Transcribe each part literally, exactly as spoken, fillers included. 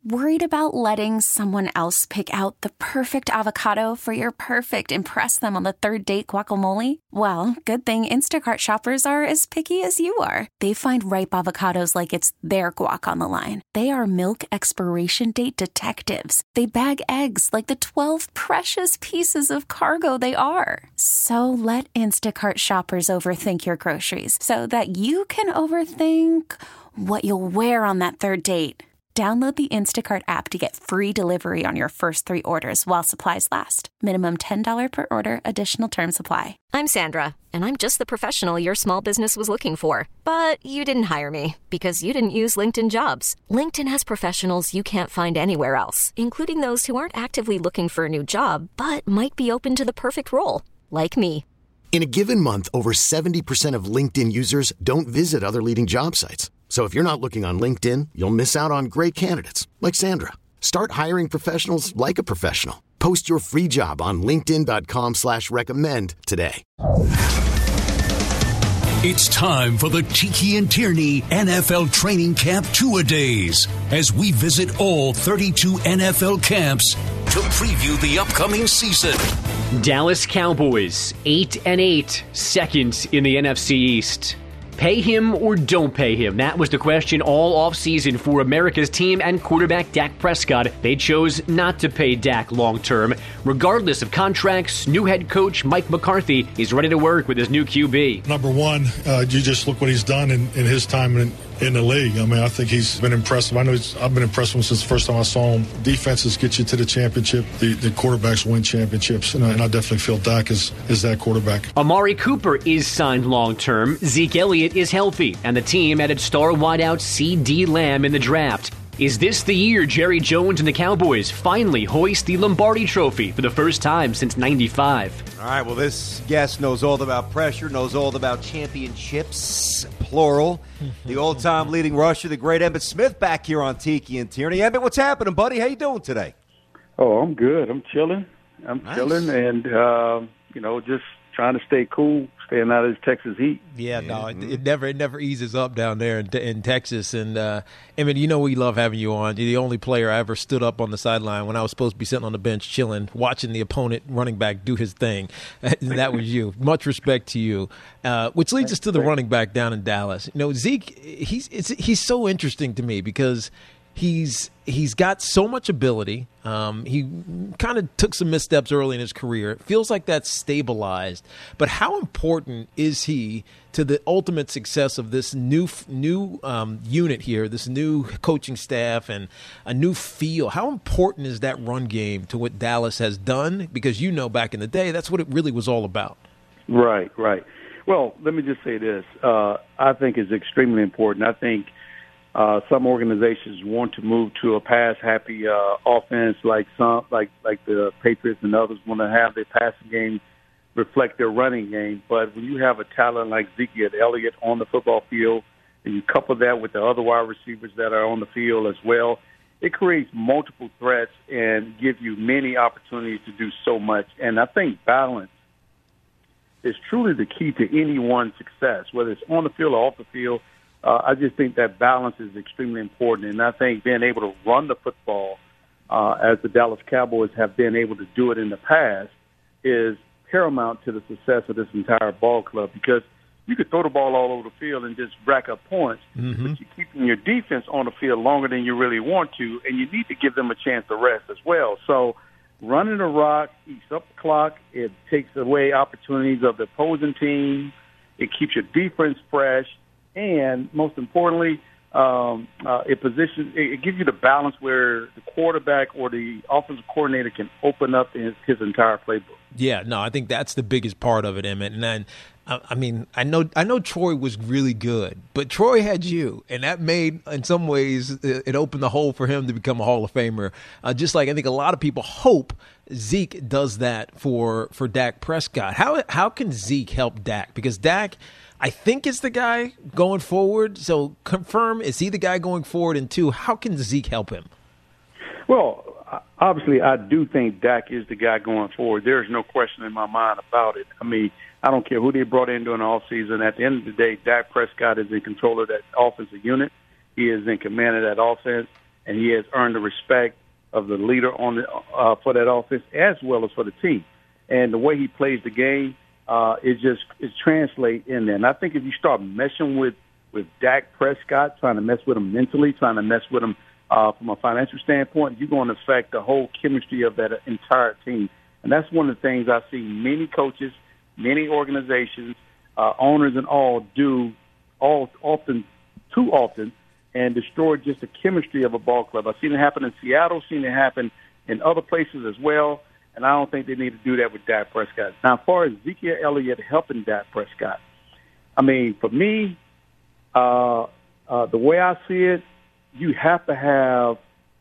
Worried about letting someone else pick out the perfect avocado for your perfect impress them on the third date guacamole? Well, good thing Instacart shoppers are as picky as you are. They find ripe avocados like it's their guac on the line. They are milk expiration date detectives. They bag eggs like the twelve precious pieces of cargo they are. So let Instacart shoppers overthink your groceries so that you can overthink what you'll wear on that third date. Download the Instacart app to get free delivery on your first three orders while supplies last. Minimum ten dollars per order. Additional terms apply. I'm Sandra, and I'm just the professional your small business was looking for. But you didn't hire me because you didn't use LinkedIn Jobs. LinkedIn has professionals you can't find anywhere else, including those who aren't actively looking for a new job, but might be open to the perfect role, like me. In a given month, over seventy percent of LinkedIn users don't visit other leading job sites. So if you're not looking on LinkedIn, you'll miss out on great candidates like Sandra. Start hiring professionals like a professional. Post your free job on linkedin dot com slash recommend today. It's time for the Tiki and Tierney N F L Training Camp Two-A-Days as we visit all thirty-two N F L camps to preview the upcoming season. Dallas Cowboys, eight and eight, second in the N F C East. Pay him or don't pay him? That was the question all offseason for America's team and quarterback Dak Prescott. They chose not to pay Dak long-term. Regardless of contracts, new head coach Mike McCarthy is ready to work with his new Q B. Number one, uh, you just look what he's done in, in his time in, in the league. I mean, I think he's been impressive. I know he's, I've been impressed with him since the first time I saw him. Defenses get you to the championship. The, the quarterbacks win championships, and I, and I definitely feel Dak is, is that quarterback. Amari Cooper is signed long-term. Zeke Elliott is healthy, and the team added star wideout C D Lamb in the draft. Is this the year Jerry Jones and the Cowboys finally hoist the Lombardi Trophy for the first time since ninety-five? All right, well, this guest knows all about pressure, knows all about championships, plural. The old-time leading rusher, the great Emmitt Smith, back here on Tiki and Tierney. Emmitt, what's happening, buddy? How you doing today? Oh, I'm good. I'm chilling. I'm nice. chilling and, uh, you know, just trying to stay cool, staying out of this Texas heat. Yeah, no, it, it never it never eases up down there in, in Texas. And, uh, I mean, you know we love having you on. You're the only player I ever stood up on the sideline when I was supposed to be sitting on the bench chilling, watching the opponent running back do his thing. And that was you. Much respect to you. Uh, which leads us to the running back down in Dallas. You know, Zeke, he's it's, he's so interesting to me because He's he's got so much ability. Um, he kind of took some missteps early in his career. It feels like that's stabilized. But how important is he to the ultimate success of this new new um, unit here, this new coaching staff and a new feel? How important is that run game to what Dallas has done? Because you know back in the day, that's what it really was all about. Right, right. Well, let me just say this. Uh, I think it's extremely important. I think Uh, some organizations want to move to a pass-happy uh, offense, like some, like like the Patriots and others want to have their passing game reflect their running game. But when you have a talent like Zeke Elliott on the football field, and you couple that with the other wide receivers that are on the field as well, it creates multiple threats and gives you many opportunities to do so much. And I think balance is truly the key to anyone's success, whether it's on the field or off the field. Uh, I just think that balance is extremely important, and I think being able to run the football, uh, as the Dallas Cowboys have been able to do it in the past, is paramount to the success of this entire ball club, because you could throw the ball all over the field and just rack up points, mm-hmm. but you're keeping your defense on the field longer than you really want to, and you need to give them a chance to rest as well. So running the rock eats up the clock. It takes away opportunities of the opposing team. It keeps your defense fresh. And most importantly, um, uh, it positions it, it gives you the balance where the quarterback or the offensive coordinator can open up his, his entire playbook. Yeah, no, I think that's the biggest part of it, Emmitt. And then, I, I mean, I know I know Troy was really good, but Troy had you, and that made, in some ways, it opened the hole for him to become a Hall of Famer. Uh, just like I think a lot of people hope Zeke does that for for Dak Prescott. How how can Zeke help Dak? Because Dak, I think, is the guy going forward. So confirm, is he the guy going forward? And two, how can Zeke help him? Well, obviously, I do think Dak is the guy going forward. There's no question in my mind about it. I mean, I don't care who they brought in during the offseason. At the end of the day, Dak Prescott is in control of that offensive unit. He is in command of that offense. and he has earned the respect of the leader on the, uh, for that offense as well as for the team. And the way he plays the game, uh, it just it translates in there. And I think if you start messing with, with Dak Prescott, trying to mess with him mentally, trying to mess with him uh, from a financial standpoint, you're going to affect the whole chemistry of that entire team. And that's one of the things I see many coaches, many organizations, uh, owners and all do all often, too often, and destroy just the chemistry of a ball club. I've seen it happen in Seattle, seen it happen in other places as well, and I don't think they need to do that with Dak Prescott. Now, as far as Ezekiel Elliott helping Dak Prescott, I mean, for me, uh, uh, the way I see it, you have to have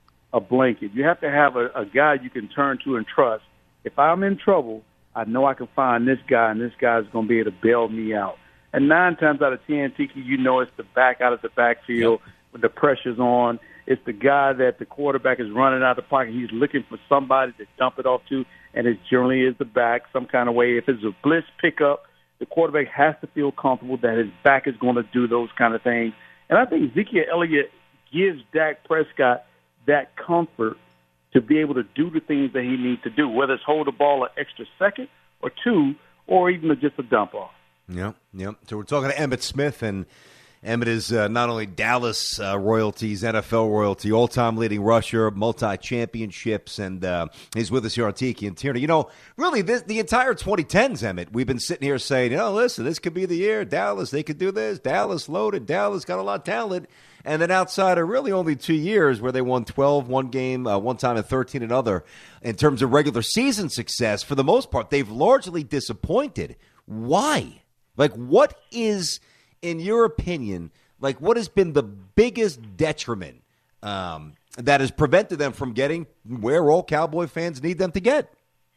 a blanket. You have to have a, a guy you can turn to and trust. If I'm in trouble, I know I can find this guy, and this guy's going to be able to bail me out. And nine times out of ten, Tiki, you know it's the back out of the backfield yep. when the pressure's on. It's the guy that the quarterback is running out of the pocket. He's looking for somebody to dump it off to, and it generally is the back some kind of way. If it's a blitz pickup, the quarterback has to feel comfortable that his back is going to do those kind of things. And I think Ezekiel Elliott gives Dak Prescott that comfort to be able to do the things that he needs to do, whether it's hold the ball an extra second or two or even just a dump off. Yeah, yeah. So we're talking to Emmitt Smith, and Emmitt is uh, not only Dallas uh, royalties, N F L royalty, all-time leading rusher, multi-championships, and uh, he's with us here on Tiki and Tierney. You know, really, this, the entire twenty tens, Emmitt, we've been sitting here saying, you know, listen, this could be the year. Dallas, they could do this. Dallas loaded. Dallas got a lot of talent. And then outside of really only two years where they won twelve, one game, uh, one time, and thirteen another, in terms of regular season success, for the most part, they've largely disappointed. Why? Like, what is, in your opinion, like what has been the biggest detriment um, that has prevented them from getting where all Cowboy fans need them to get?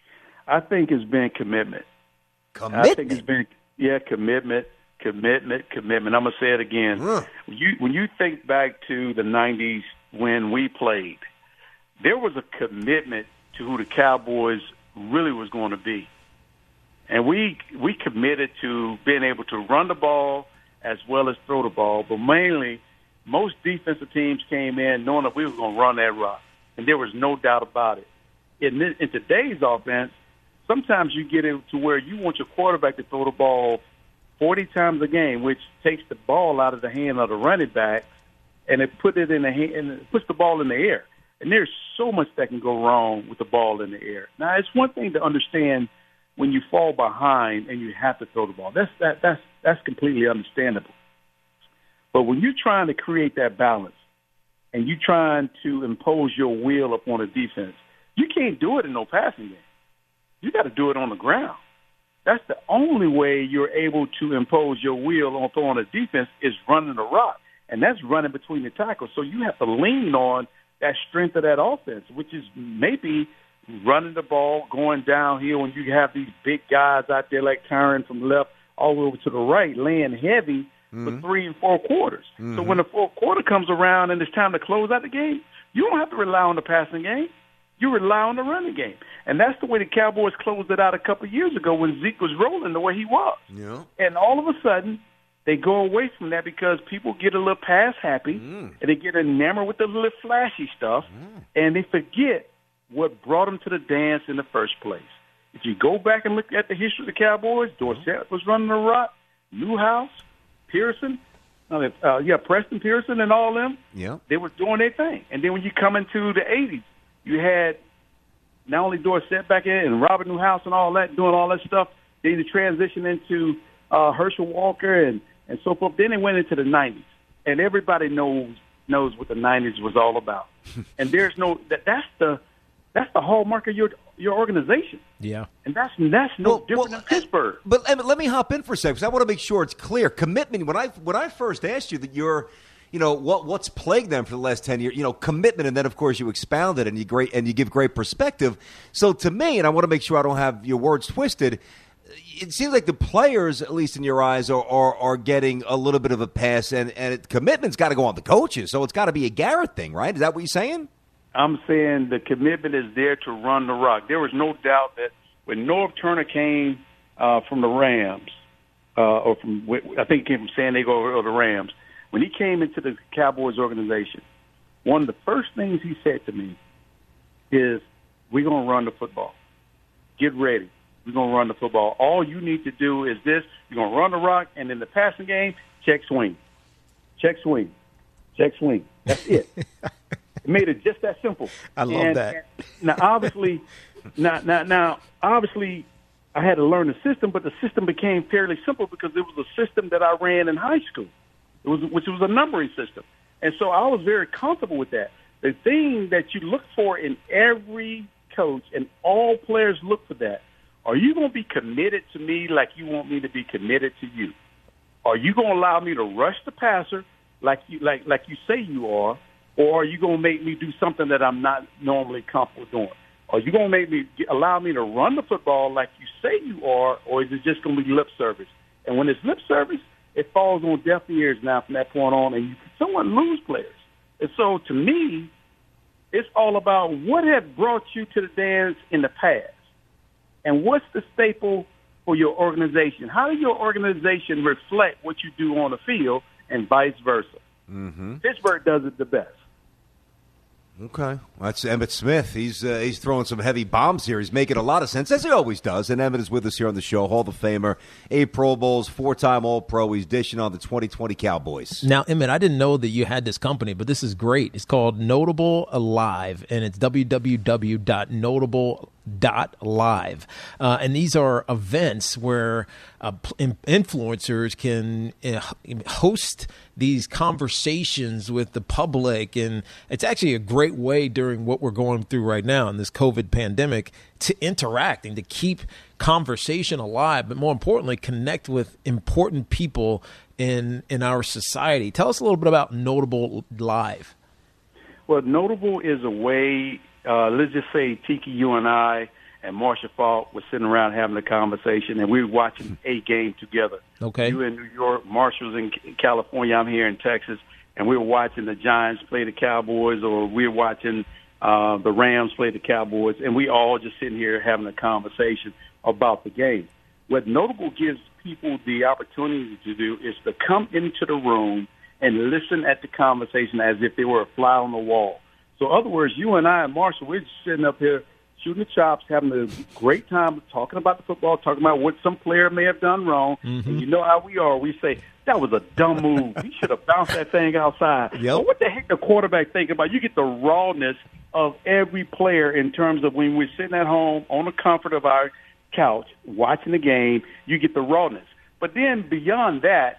I think it's been commitment. Commitment? I think it's been, yeah, commitment, commitment, commitment. I'm going to say it again. Huh. When you, when you think back to the nineties when we played, there was a commitment to who the Cowboys really was going to be. And we we committed to being able to run the ball as well as throw the ball. But mainly, most defensive teams came in knowing that we were going to run that rock. And there was no doubt about it. In, this, in today's offense, sometimes you get it to where you want your quarterback to throw the ball forty times a game, which takes the ball out of the hand of the running back, and it put it in the hand, and it puts the ball in the air. And there's so much that can go wrong with the ball in the air. Now, it's one thing to understand when you fall behind and you have to throw the ball. That's that that's that's completely understandable. But when you're trying to create that balance and you're trying to impose your will upon a defense, you can't do it in no passing game. You got to do it on the ground. That's the only way you're able to impose your will on a defense is running the rock, and that's running between the tackles. So you have to lean on that strength of that offense, which is maybe running the ball, going downhill when you have these big guys out there like Tyron from left all the way over to the right, laying heavy mm-hmm. for three and four quarters. Mm-hmm. So when the fourth quarter comes around and it's time to close out the game, you don't have to rely on the passing game. You rely on the running game. And that's the way the Cowboys closed it out a couple of years ago when Zeke was rolling the way he was. Yeah. And all of a sudden, they go away from that because people get a little pass happy mm. and they get enamored with the little flashy stuff, mm. and they forget what brought them to the dance in the first place. If you go back and look at the history of the Cowboys, Dorsett was running the rock, Newhouse, Pearson, uh, uh, yeah, Preston Pearson and all them, yeah. they were doing their thing. And then when you come into the eighties, you had not only Dorsett back in and Robert Newhouse and all that, doing all that stuff. Then you transition into uh, Herschel Walker and, and so forth. Then they went into the nineties. And everybody knows knows what the nineties was all about. And there's no that, – that's the – That's the hallmark of your your organization. Yeah. And that's that's no well, different well, than Pittsburgh. But Emmitt, let me hop in for a second because I want to make sure it's clear. Commitment, when I when I first asked you that you're, you know, what what's plagued them for the last ten years, you know, commitment, and then, of course, you expound it and you, great, and you give great perspective. So to me, and I want to make sure I don't have your words twisted, it seems like the players, at least in your eyes, are are, are getting a little bit of a pass, and, and it, commitment's got to go on the coaches. So it's got to be a Garrett thing, right? Is that what you're saying? I'm saying the commitment is there to run the rock. There was no doubt that when Norv Turner came uh, from the Rams, uh, or from I think he came from San Diego or the Rams, when he came into the Cowboys organization, one of the first things he said to me is, we're going to run the football. Get ready. We're going to run the football. All you need to do is this. You're going to run the rock, and in the passing game, check swing. Check swing. Check swing. That's it. It made it just that simple. I love and, that. And now, obviously, now, now, now, obviously, I had to learn the system, but the system became fairly simple because it was a system that I ran in high school, it was, which was a numbering system. And so I was very comfortable with that. The thing that you look for in every coach, and all players look for that, are you going to be committed to me like you want me to be committed to you? Are you going to allow me to rush the passer like you like like you say you are, or are you going to make me do something that I'm not normally comfortable doing? Are you going to make me allow me to run the football like you say you are, or is it just going to be lip service? And when it's lip service, it falls on deaf ears now from that point on, and you can somewhat lose players. And so to me, it's all about what had brought you to the dance in the past, and what's the staple for your organization. How does your organization reflect what you do on the field, and vice versa? Mm-hmm. Pittsburgh does it the best. Okay, well, that's Emmitt Smith. He's uh, he's throwing some heavy bombs here. He's making a lot of sense, as he always does. And Emmitt is with us here on the show, Hall of Famer, eight Pro Bowls, four-time All-Pro. He's dishing on the twenty twenty Cowboys. Now, Emmitt, I didn't know that you had this company, but this is great. It's called Notable Alive, and it's w w w dot notable dot live. Uh, and these are events where uh, influencers can uh, host these conversations with the public. And it's actually a great way during what we're going through right now in this COVID pandemic to interact and to keep conversation alive, but more importantly, connect with important people in, in our society. Tell us a little bit about Notable Live. Well, Notable is a way, uh, let's just say, Tiki, you and I and Marshall Faulk were sitting around having a conversation, and we were watching a game together. Okay. You in New York, Marshall's in California, I'm here in Texas, and we were watching the Giants play the Cowboys, or we were watching uh, the Rams play the Cowboys, and we all just sitting here having a conversation about the game. What Notable gives people the opportunity to do is to come into the room and listen at the conversation as if they were a fly on the wall. So, in other words, you and I and Marshall, we're just sitting up here shooting the chops, having a great time talking about the football, talking about what some player may have done wrong. Mm-hmm. And you know how we are. We say, that was a dumb move. He should have bounced that thing outside. Yep. But what the heck the quarterback think about? You get the rawness of every player in terms of when we're sitting at home on the comfort of our couch watching the game, you get the rawness. But then beyond that,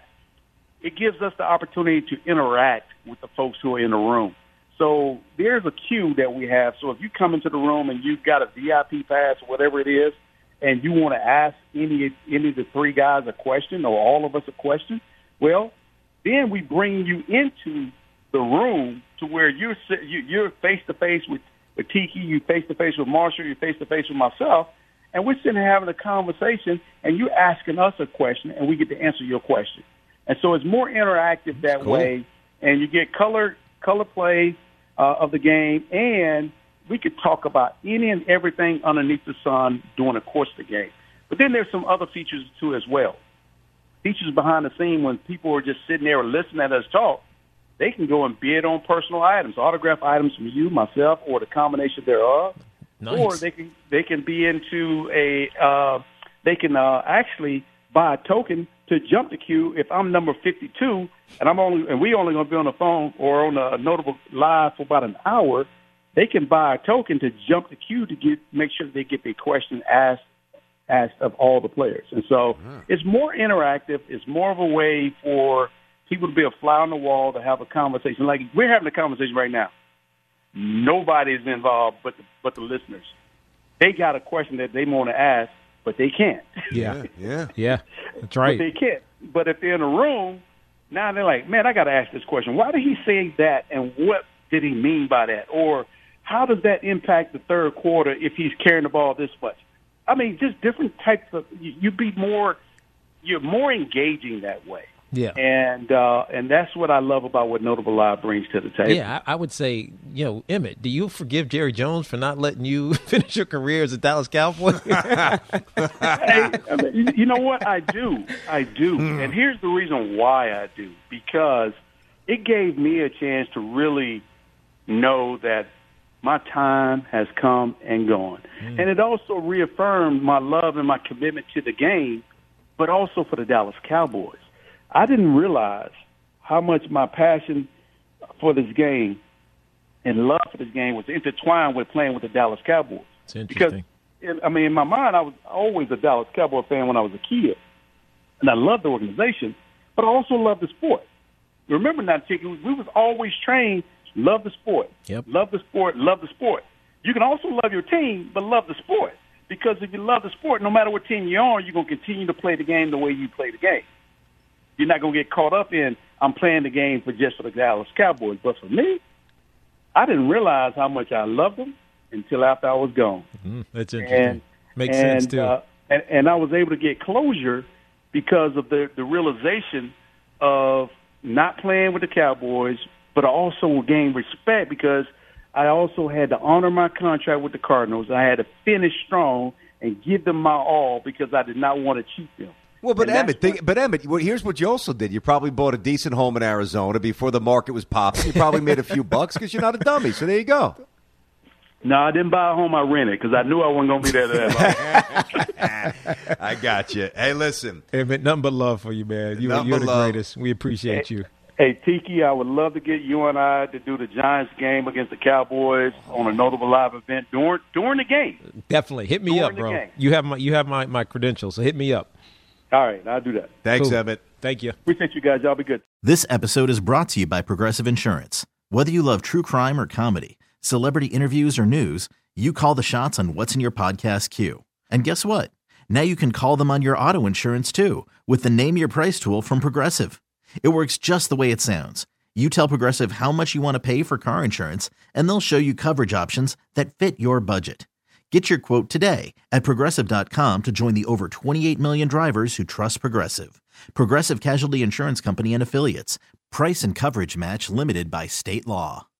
it gives us the opportunity to interact with the folks who are in the room. So there's a queue that we have. So if you come into the room and you've got a V I P pass or whatever it is, and you want to ask any any of the three guys a question or all of us a question, well, then we bring you into the room to where you're you're face to face with with Tiki, you face to face with Marshall, you face to face with myself, and we're sitting here having a conversation, and you're asking us a question, and we get to answer your question. And so it's more interactive that cool. way, and you get color color play uh, of the game, and we could talk about any and everything underneath the sun during the course of the game. But then there's some other features, too, as well. Features behind the scene when people are just sitting there and listening at us talk, they can go and bid on personal items, autograph items from you, myself, or the combination thereof. Nice. Or they can they can be into a uh, they can uh, actually buy a token to jump the queue. If I'm number fifty-two and I'm only and we only going to be on the phone or on a Notable Live for about an hour, they can buy a token to jump the queue to get make sure they get their question asked asked of all the players. And so yeah. It's more interactive. It's more of a way for people to be a fly on the wall to have a conversation. Like we're having a conversation right now. Nobody's involved but the, but the listeners. They got a question that they want to ask, but they can't. Yeah, yeah, yeah. That's right. But they can't. But if they're in a room, now they're like, man, I got to ask this question. Why did he say that, and what did he mean by that? Or how does that impact the third quarter if he's carrying the ball this much? I mean, just different types of you, you be more, you're more engaging that way. Yeah, and uh, and that's what I love about what Notable Live brings to the table. Yeah, I, I would say, you know, Emmitt, do you forgive Jerry Jones for not letting you finish your career as a Dallas Cowboy? Hey, I mean, you know what? I do. I do. And here's the reason why I do. Because it gave me a chance to really know that my time has come and gone. Mm. And it also reaffirmed my love and my commitment to the game, but also for the Dallas Cowboys. I didn't realize how much my passion for this game and love for this game was intertwined with playing with the Dallas Cowboys. It's interesting. Because, I mean, in my mind, I was always a Dallas Cowboy fan when I was a kid. And I loved the organization, but I also loved the sport. Remember now, Chicky, we was always trained, love the sport. Yep. Love the sport, love the sport. You can also love your team, but love the sport. Because if you love the sport, no matter what team you're on, you're going to continue to play the game the way you play the game. You're not going to get caught up in, I'm playing the game for just for the Dallas Cowboys. But for me, I didn't realize how much I loved them until after I was gone. Mm-hmm. That's interesting. And, Makes and, sense, too. Uh, and, and I was able to get closure because of the, the realization of not playing with the Cowboys, but I also gained respect because I also had to honor my contract with the Cardinals. I had to finish strong and give them my all because I did not want to cheat them. Well, but And Emmett, that's think, but Emmett, well, here's what you also did. You probably bought a decent home in Arizona before the market was popping. You probably made a few bucks because you're not a dummy. So there you go. No, I didn't buy a home. I rented because I knew I wasn't going to be there that long. I got you. Hey, listen. Emmett, nothing but love for you, man. You, Nothing you're but the love. greatest. We appreciate you. Hey, Tiki, I would love to get you and I to do the Giants game against the Cowboys on a notable live event during during the game. Definitely. Hit me During up, the bro. game. You have my you have my, my credentials, so hit me up. All right, I'll do that. Thanks, Cool. Emmett. Thank you. Appreciate you guys. Y'all be good. This episode is brought to you by Progressive Insurance. Whether you love true crime or comedy, celebrity interviews or news, you call the shots on what's in your podcast queue. And guess what? Now you can call them on your auto insurance too with the Name Your Price tool from Progressive. It works just the way it sounds. You tell Progressive how much you want to pay for car insurance, and they'll show you coverage options that fit your budget. Get your quote today at Progressive dot com to join the over twenty-eight million drivers who trust Progressive. Progressive Casualty Insurance Company and Affiliates. Price and coverage match limited by state law.